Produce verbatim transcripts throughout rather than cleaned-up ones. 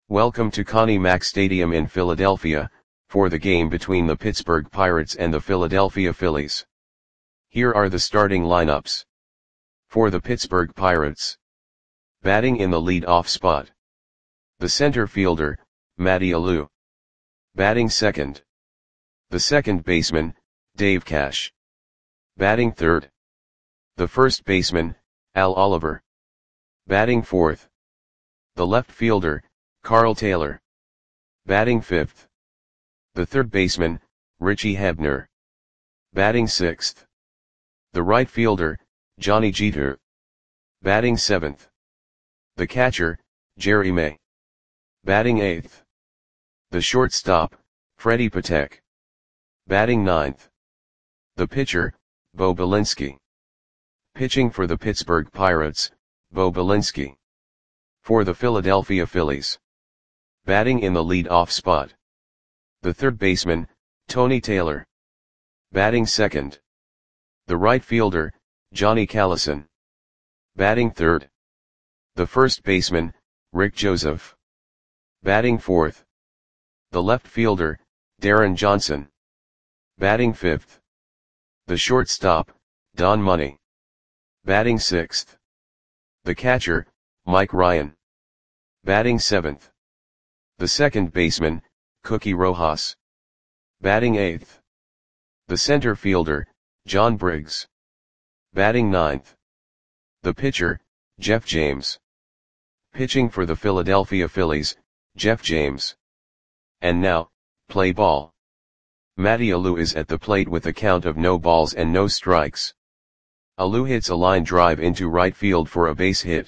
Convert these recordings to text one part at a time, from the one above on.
Welcome to Connie Mack Stadium in Philadelphia, for the game between the Pittsburgh Pirates and the Philadelphia Phillies. Here are the starting lineups. For the Pittsburgh Pirates. Batting in the lead-off spot. The center fielder, Matty Alou. Batting second. The second baseman, Dave Cash. Batting third. The first baseman, Al Oliver. Batting fourth. The left fielder, Carl Taylor. Batting fifth. The third baseman, Richie Hebner. Batting sixth. The right fielder, Johnny Jeter. Batting seventh. The catcher, Jerry May. Batting eighth. The shortstop, Freddie Patek. Batting ninth. The pitcher, Bo Belinsky. Pitching for the Pittsburgh Pirates, Bo Belinsky. For the Philadelphia Phillies. Batting in the lead-off spot. The third baseman, Tony Taylor. Batting second. The right fielder, Johnny Callison. Batting third. The first baseman, Rick Joseph. Batting fourth. The left fielder, Darren Johnson. Batting fifth. The shortstop, Don Money. Batting sixth. The catcher, Mike Ryan. Batting seventh. The second baseman, Cookie Rojas. Batting eighth. The center fielder, John Briggs. Batting ninth. The pitcher, Jeff James. Pitching for the Philadelphia Phillies, Jeff James. And now, play ball. Matty Alou is at the plate with a count of no balls and no strikes. Alou hits a line drive into right field for a base hit.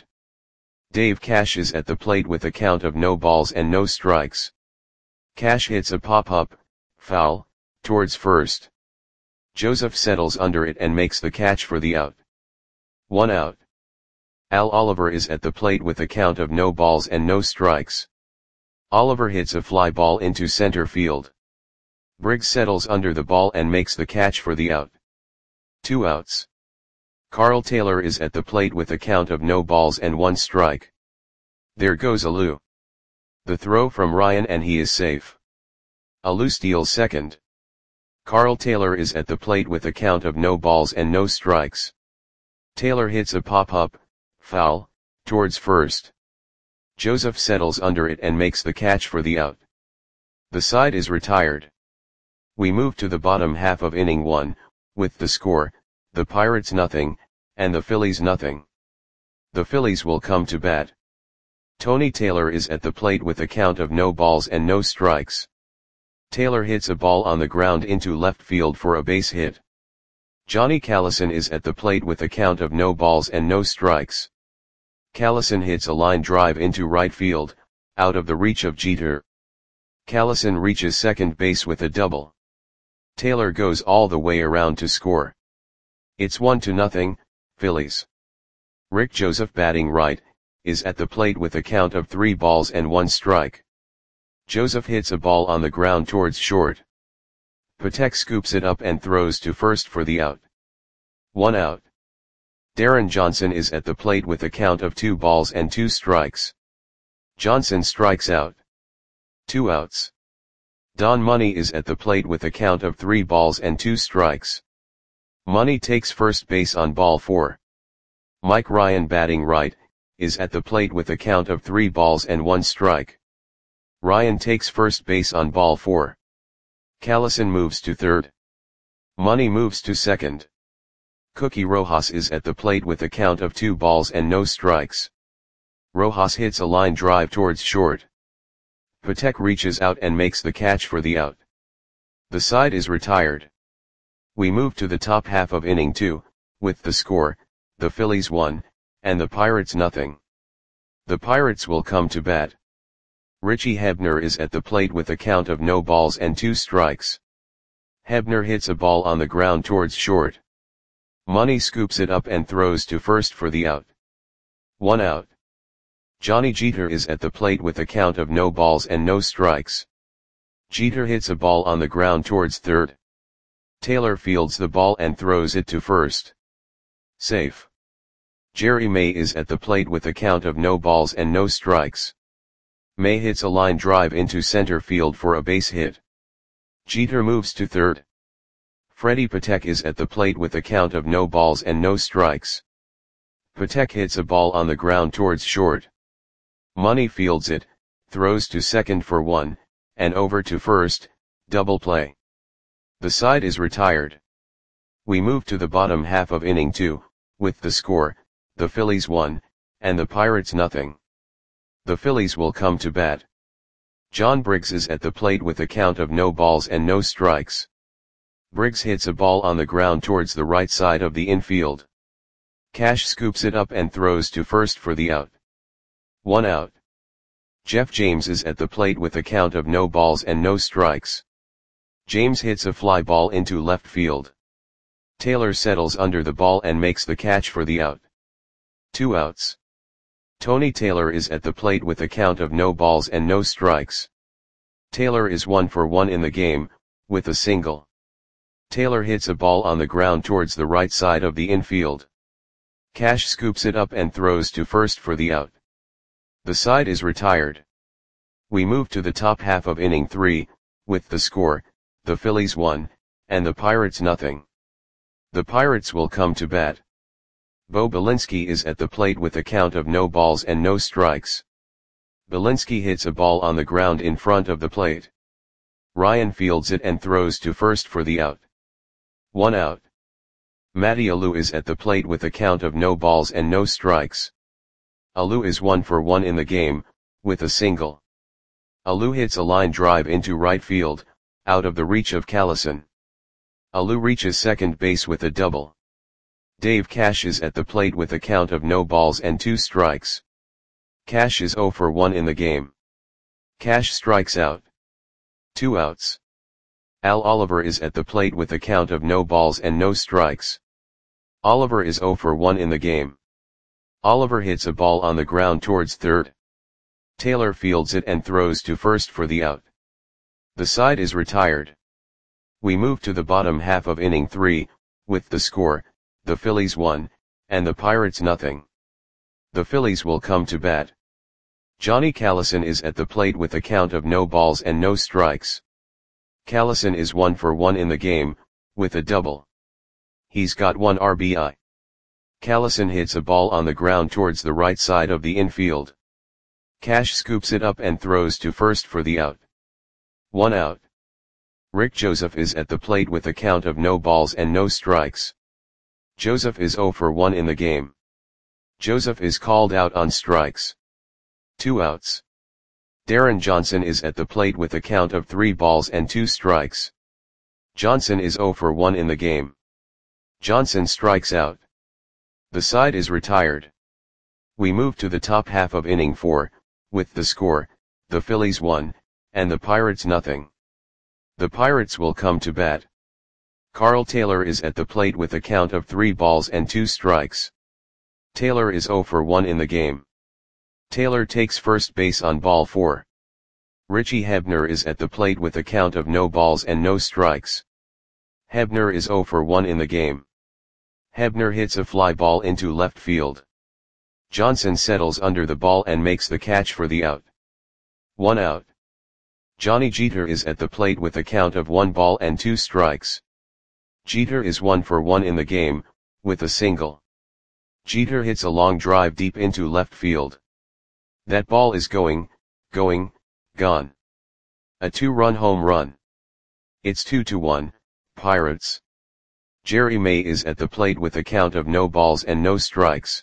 Dave Cash is at the plate with a count of no balls and no strikes. Cash hits a pop-up, foul, towards first. Joseph settles under it and makes the catch for the out. One out. Al Oliver is at the plate with a count of no balls and no strikes. Oliver hits a fly ball into center field. Briggs settles under the ball and makes the catch for the out. Two outs. Carl Taylor is at the plate with a count of no balls and one strike. There goes Alou. The throw from Ryan and he is safe. Alou steals second. Carl Taylor is at the plate with a count of no balls and no strikes. Taylor hits a pop-up, foul, towards first. Joseph settles under it and makes the catch for the out. The side is retired. We move to the bottom half of inning one, with the score, the Pirates nothing, and the Phillies nothing. The Phillies will come to bat. Tony Taylor is at the plate with a count of no balls and no strikes. Taylor hits a ball on the ground into left field for a base hit. Johnny Callison is at the plate with a count of no balls and no strikes. Callison hits a line drive into right field, out of the reach of Jeter. Callison reaches second base with a double. Taylor goes all the way around to score. It's one to nothing, Phillies. Rick Joseph, batting right, is at the plate with a count of three balls and one strike. Joseph hits a ball on the ground towards short. Patek scoops it up and throws to first for the out. One out. Darren Johnson is at the plate with a count of two balls and two strikes. Johnson strikes out. Two outs. Don Money is at the plate with a count of three balls and two strikes. Money takes first base on ball four. Mike Ryan, batting right, is at the plate with a count of three balls and one strike. Ryan takes first base on ball four. Callison moves to third. Money moves to second. Cookie Rojas is at the plate with a count of two balls and no strikes. Rojas hits a line drive towards short. Patek reaches out and makes the catch for the out. The side is retired. We move to the top half of inning two, with the score, the Phillies one, and the Pirates nothing. The Pirates will come to bat. Richie Hebner is at the plate with a count of no balls and two strikes. Hebner hits a ball on the ground towards short. Money scoops it up and throws to first for the out. One out. Johnny Jeter is at the plate with a count of no balls and no strikes. Jeter hits a ball on the ground towards third. Taylor fields the ball and throws it to first. Safe. Jerry May is at the plate with a count of no balls and no strikes. May hits a line drive into center field for a base hit. Jeter moves to third. Freddie Patek is at the plate with a count of no balls and no strikes. Patek hits a ball on the ground towards short. Money fields it, throws to second for one, and over to first, double play. The side is retired. We move to the bottom half of inning two, with the score, the Phillies one, and the Pirates nothing. The Phillies will come to bat. John Briggs is at the plate with a count of no balls and no strikes. Briggs hits a ball on the ground towards the right side of the infield. Cash scoops it up and throws to first for the out. One out. Jeff James is at the plate with a count of no balls and no strikes. James hits a fly ball into left field. Taylor settles under the ball and makes the catch for the out. Two outs. Tony Taylor is at the plate with a count of no balls and no strikes. Taylor is one for one in the game, with a single. Taylor hits a ball on the ground towards the right side of the infield. Cash scoops it up and throws to first for the out. The side is retired. We move to the top half of inning three, with the score, the Phillies one, and the Pirates nothing. The Pirates will come to bat. Bo Belinsky is at the plate with a count of no balls and no strikes. Belinsky hits a ball on the ground in front of the plate. Ryan fields it and throws to first for the out. One out. Matty Alou is at the plate with a count of no balls and no strikes. Alou is one for one in the game, with a single. Alou hits a line drive into right field, out of the reach of Callison. Alou reaches second base with a double. Dave Cash is at the plate with a count of no balls and two strikes. Cash is zero for one in the game. Cash strikes out. Two outs. Al Oliver is at the plate with a count of no balls and no strikes. Oliver is zero for one in the game. Oliver hits a ball on the ground towards third. Taylor fields it and throws to first for the out. The side is retired. We move to the bottom half of inning three, with the score, the Phillies one, and the Pirates nothing. The Phillies will come to bat. Johnny Callison is at the plate with a count of no balls and no strikes. Callison is one for one in the game, with a double. He's got one R B I. Callison hits a ball on the ground towards the right side of the infield. Cash scoops it up and throws to first for the out. One out. Rick Joseph is at the plate with a count of no balls and no strikes. Joseph is zero for one in the game. Joseph is called out on strikes. Two outs. Darren Johnson is at the plate with a count of three balls and two strikes. Johnson is zero for one in the game. Johnson strikes out. The side is retired. We move to the top half of inning four, with the score, the Phillies one, and the Pirates nothing. The Pirates will come to bat. Carl Taylor is at the plate with a count of three balls and two strikes. Taylor is zero for one in the game. Taylor takes first base on ball four. Richie Hebner is at the plate with a count of no balls and no strikes. Hebner is zero for one in the game. Hebner hits a fly ball into left field. Johnson settles under the ball and makes the catch for the out. One out. Johnny Jeter is at the plate with a count of one ball and two strikes. Jeter is one for one in the game, with a single. Jeter hits a long drive deep into left field. That ball is going, going, gone. A two-run home run. It's two to one, Pirates. Jerry May is at the plate with a count of no balls and no strikes.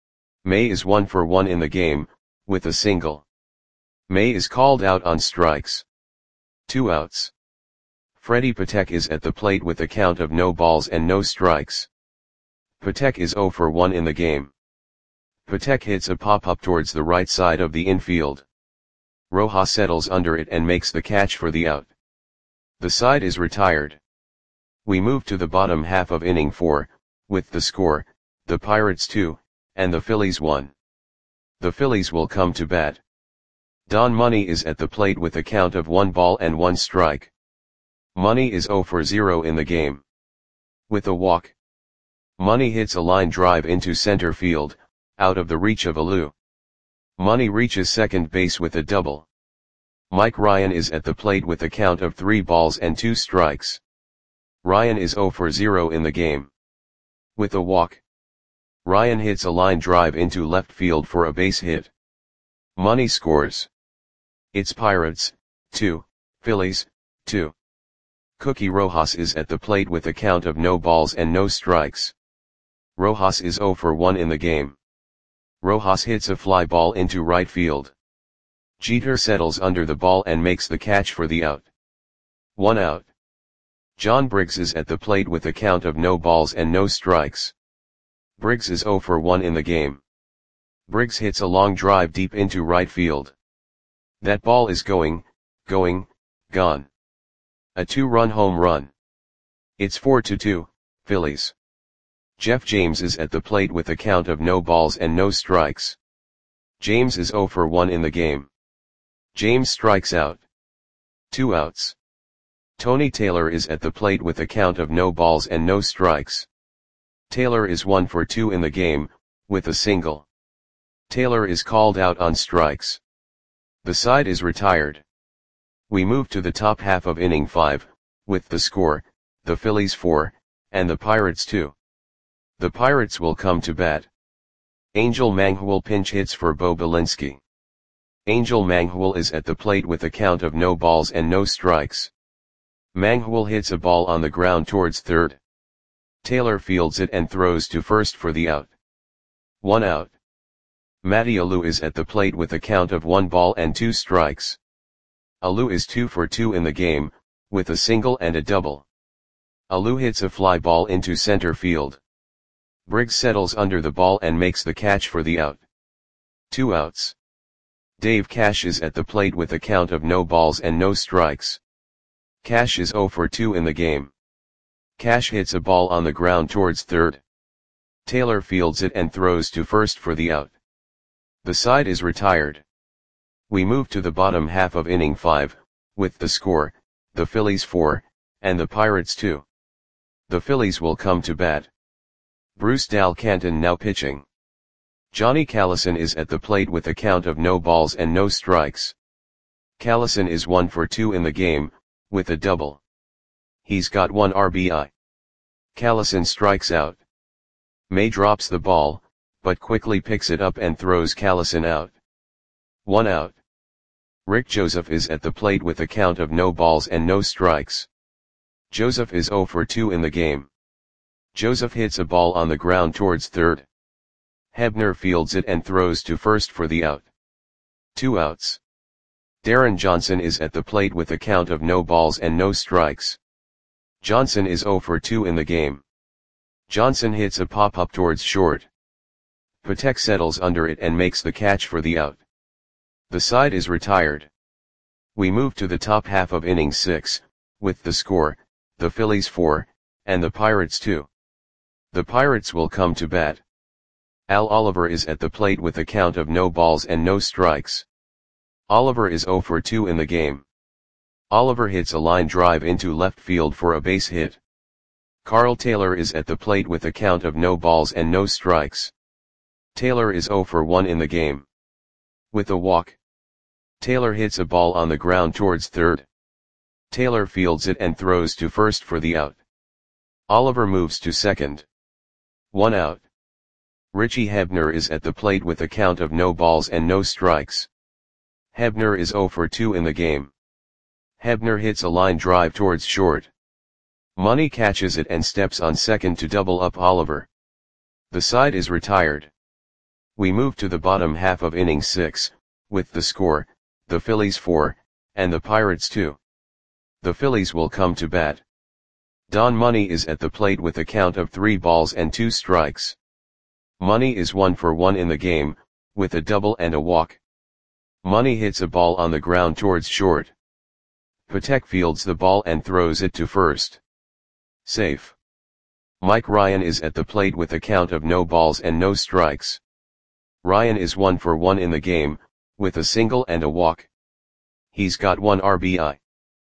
May is one for one in the game, with a single. May is called out on strikes. Two outs. Freddie Patek is at the plate with a count of no balls and no strikes. Patek is zero for one in the game. Patek hits a pop-up towards the right side of the infield. Rojas settles under it and makes the catch for the out. The side is retired. We move to the bottom half of inning four, with the score, the Pirates two, and the Phillies one. The Phillies will come to bat. Don Money is at the plate with a count of one ball and one strike. Money is zero for zero in the game. With a walk. Money hits a line drive into center field, out of the reach of Alou. Money reaches second base with a double. Mike Ryan is at the plate with a count of three balls and two strikes. Ryan is zero for zero in the game. With a walk, Ryan hits a line drive into left field for a base hit. Money scores. It's Pirates, two, Phillies, two. Cookie Rojas is at the plate with a count of no balls and no strikes. Rojas is zero for one in the game. Rojas hits a fly ball into right field. Jeter settles under the ball and makes the catch for the out. One out. John Briggs is at the plate with a count of no balls and no strikes. Briggs is zero for one in the game. Briggs hits a long drive deep into right field. That ball is going, going, gone. A two-run home run. It's four to two, Phillies. Jeff James is at the plate with a count of no balls and no strikes. James is zero for one in the game. James strikes out. Two outs. Tony Taylor is at the plate with a count of no balls and no strikes. Taylor is one for two in the game, with a single. Taylor is called out on strikes. The side is retired. We move to the top half of inning five, with the score, the Phillies four, and the Pirates two. The Pirates will come to bat. Angel Manghul pinch hits for Bo Belinsky. Angel Manghul is at the plate with a count of no balls and no strikes. Manghul hits a ball on the ground towards third. Taylor fields it and throws to first for the out. One out. Matty Alou is at the plate with a count of one ball and two strikes. Alou is two for two in the game, with a single and a double. Alou hits a fly ball into center field. Briggs settles under the ball and makes the catch for the out. Two outs. Dave Cash is at the plate with a count of no balls and no strikes. Cash is zero for two in the game. Cash hits a ball on the ground towards third. Taylor fields it and throws to first for the out. The side is retired. We move to the bottom half of inning five, with the score, the Phillies four, and the Pirates two. The Phillies will come to bat. Bruce Dal Canton now pitching. Johnny Callison is at the plate with a count of no balls and no strikes. Callison is one for two in the game, with a double. He's got one R B I. Callison strikes out. May drops the ball, but quickly picks it up and throws Callison out. One out. Rick Joseph is at the plate with a count of no balls and no strikes. Joseph is zero for two in the game. Joseph hits a ball on the ground towards third. Hebner fields it and throws to first for the out. Two outs. Darren Johnson is at the plate with a count of no balls and no strikes. Johnson is zero for two in the game. Johnson hits a pop-up towards short. Patek settles under it and makes the catch for the out. The side is retired. We move to the top half of inning six, with the score, the Phillies four, and the Pirates two. The Pirates will come to bat. Al Oliver is at the plate with a count of no balls and no strikes. Oliver is zero for two in the game. Oliver hits a line drive into left field for a base hit. Carl Taylor is at the plate with a count of no balls and no strikes. Taylor is zero for one in the game. With a walk, Taylor hits a ball on the ground towards third. Taylor fields it and throws to first for the out. Oliver moves to second. One out. Richie Hebner is at the plate with a count of no balls and no strikes. Hebner is zero for two in the game. Hebner hits a line drive towards short. Money catches it and steps on second to double up Oliver. The side is retired. We move to the bottom half of inning six, with the score, the Phillies four, and the Pirates two. The Phillies will come to bat. Don Money is at the plate with a count of three balls and two strikes. Money is one for one in the game, with a double and a walk. Money hits a ball on the ground towards short. Patek fields the ball and throws it to first. Safe. Mike Ryan is at the plate with a count of no balls and no strikes. Ryan is one for one in the game, with a single and a walk. He's got one R B I.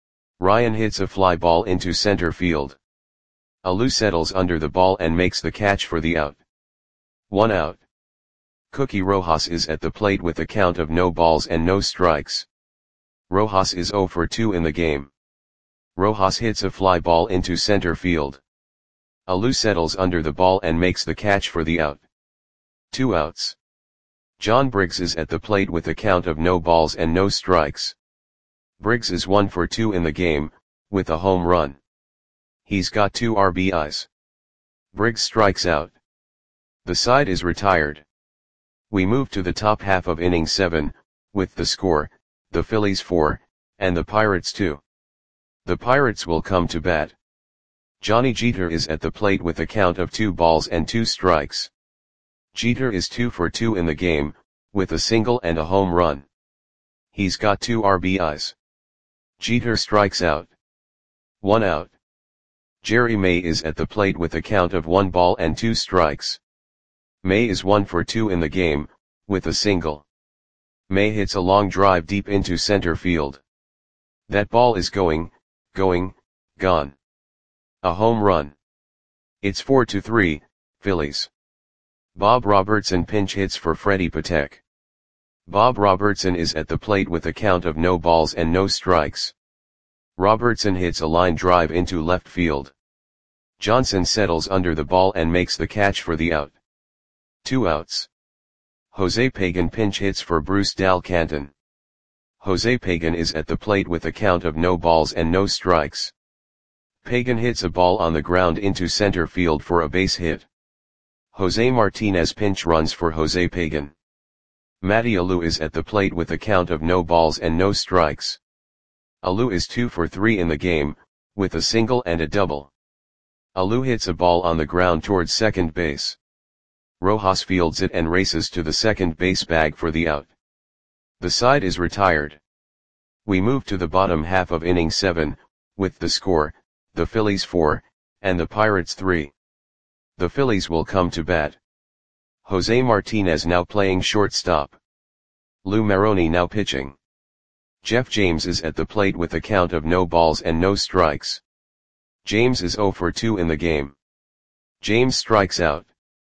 Ryan hits a fly ball into center field. Alou settles under the ball and makes the catch for the out. One out. Cookie Rojas is at the plate with a count of no balls and no strikes. Rojas is zero for two in the game. Rojas hits a fly ball into center field. Alou settles under the ball and makes the catch for the out. Two outs. John Briggs is at the plate with a count of no balls and no strikes. Briggs is one for two in the game, with a home run. He's got two R B Is. Briggs strikes out. The side is retired. We move to the top half of inning seven, with the score, the Phillies four, and the Pirates two. The Pirates will come to bat. Johnny Jeter is at the plate with a count of two balls and two strikes. Jeter is two for two in the game, with a single and a home run. He's got two R B Is. Jeter strikes out. One out. Jerry May is at the plate with a count of one ball and two strikes. May is one for two in the game, with a single. May hits a long drive deep into center field. That ball is going, going, gone. A home run. It's four to three, Phillies. Bob Robertson pinch hits for Freddie Patek. Bob Robertson is at the plate with a count of no balls and no strikes. Robertson hits a line drive into left field. Johnson settles under the ball and makes the catch for the out. Two outs. Jose Pagan pinch hits for Bruce Dal Canton. Jose Pagan is at the plate with a count of no balls and no strikes. Pagan hits a ball on the ground into center field for a base hit. Jose Martinez pinch runs for Jose Pagan. Matty Alou is at the plate with a count of no balls and no strikes. Alou is two for three in the game, with a single and a double. Alou hits a ball on the ground towards second base. Rojas fields it and races to the second base bag for the out. The side is retired. We move to the bottom half of inning seven, with the score, the Phillies four, and the Pirates three. The Phillies will come to bat. Jose Martinez now playing shortstop. Lou Maroney now pitching. Jeff James is at the plate with a count of no balls and no strikes. James is zero for two in the game. James strikes out.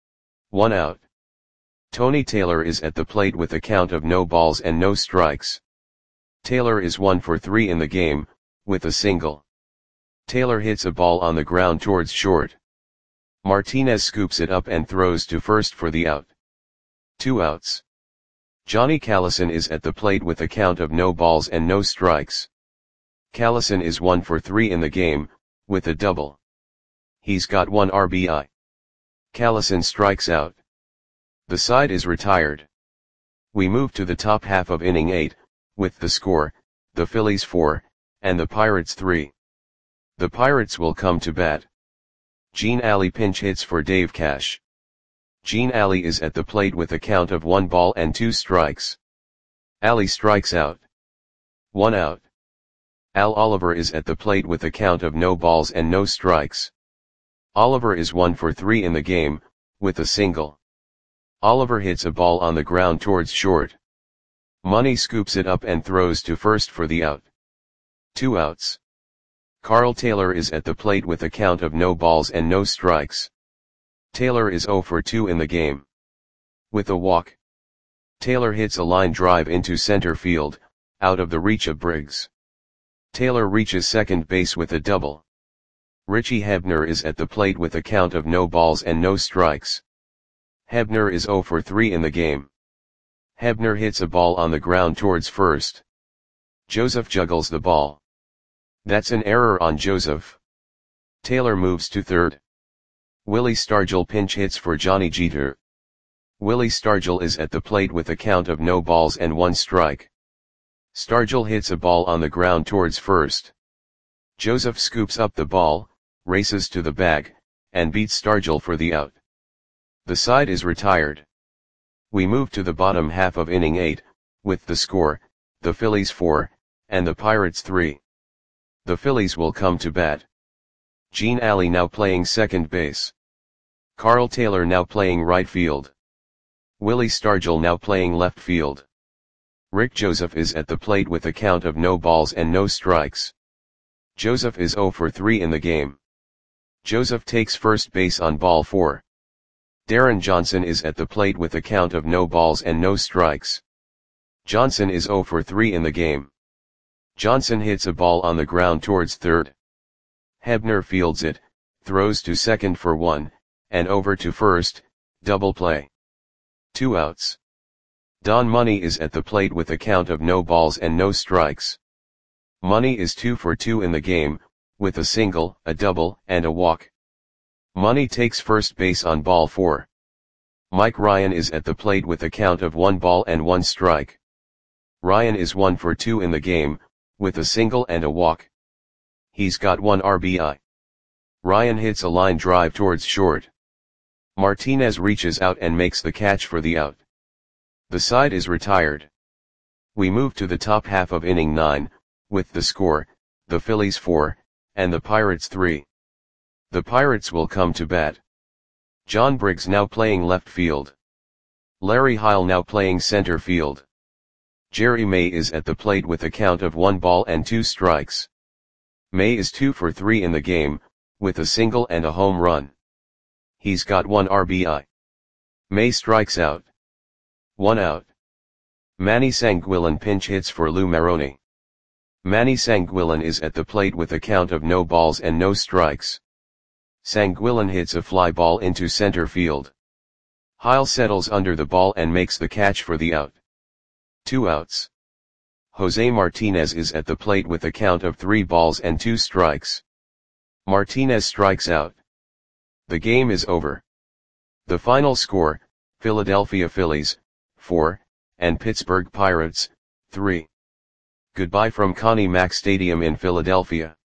One out. Tony Taylor is at the plate with a count of no balls and no strikes. Taylor is one for three in the game, with a single. Taylor hits a ball on the ground towards short. Martinez scoops it up and throws to first for the out. Two outs. Johnny Callison is at the plate with a count of no balls and no strikes. Callison is one for three in the game, with a double. He's got one R B I. Callison strikes out. The side is retired. We move to the top half of inning eight, with the score, the Phillies four, and the Pirates three. The Pirates will come to bat. Gene Alley pinch hits for Dave Cash. Gene Alley is at the plate with a count of one ball and two strikes. Alley strikes out. One out. Al Oliver is at the plate with a count of no balls and no strikes. Oliver is one for three in the game, with a single. Oliver hits a ball on the ground towards short. Money scoops it up and throws to first for the out. Two outs. Carl Taylor is at the plate with a count of no balls and no strikes. Taylor is zero for two in the game. With a walk. Taylor hits a line drive into center field, out of the reach of Briggs. Taylor reaches second base with a double. Richie Hebner is at the plate with a count of no balls and no strikes. Hebner is zero for three in the game. Hebner hits a ball on the ground towards first. Joseph juggles the ball. That's an error on Joseph. Taylor moves to third. Willie Stargell pinch hits for Johnny Jeter. Willie Stargell is at the plate with a count of no balls and one strike. Stargell hits a ball on the ground towards first. Joseph scoops up the ball, races to the bag, and beats Stargell for the out. The side is retired. We move to the bottom half of inning eight, with the score, the Phillies four, and the Pirates three. The Phillies will come to bat. Gene Alley now playing second base. Carl Taylor now playing right field. Willie Stargell now playing left field. Rick Joseph is at the plate with a count of no balls and no strikes. Joseph is zero for three in the game. Joseph takes first base on ball four. Darren Johnson is at the plate with a count of no balls and no strikes. Johnson is zero for three in the game. Johnson hits a ball on the ground towards third. Hebner fields it, throws to second for one, and over to first, double play. Two outs. Don Money is at the plate with a count of no balls and no strikes. Money is two for two in the game, with a single, a double, and a walk. Money takes first base on ball four. Mike Ryan is at the plate with a count of one ball and one strike. Ryan is one for two in the game, with a single and a walk. He's got one R B I. Ryan hits a line drive towards short. Martinez reaches out and makes the catch for the out. The side is retired. We move to the top half of inning nine, with the score, the Phillies four, and the Pirates three. The Pirates will come to bat. John Briggs now playing left field. Larry Heil now playing center field. Jerry May is at the plate with a count of one ball and two strikes. May is two for three in the game, with a single and a home run. He's got one R B I. May strikes out. One out. Manny Sanguillen pinch hits for Lou Maroney. Manny Sanguillen is at the plate with a count of no balls and no strikes. Sanguillen hits a fly ball into center field. Heil settles under the ball and makes the catch for the out. Two outs. Jose Martinez is at the plate with a count of three balls and two strikes. Martinez strikes out. The game is over. The final score, Philadelphia Phillies, four, and Pittsburgh Pirates, three. Goodbye from Connie Mack Stadium in Philadelphia.